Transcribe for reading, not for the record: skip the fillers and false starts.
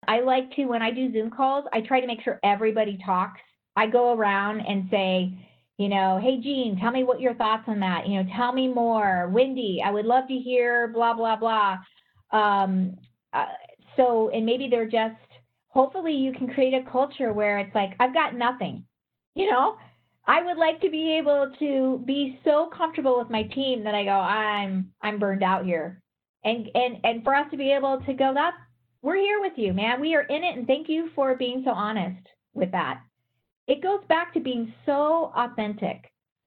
I like to, when I do Zoom calls, I try to make sure everybody talks. I go around and say, hey, Jean, tell me what your thoughts on that. Tell me more. Wendy, I would love to hear blah, blah, blah. Um, uh, and maybe they're just, hopefully you can create a culture where it's like, I've got nothing, you know? I would like to be able to be so comfortable with my team that I go, I'm burned out here. And for us to be able to go, we're here with you, man. We are in it, and thank you for being so honest with that. It goes back to being so authentic.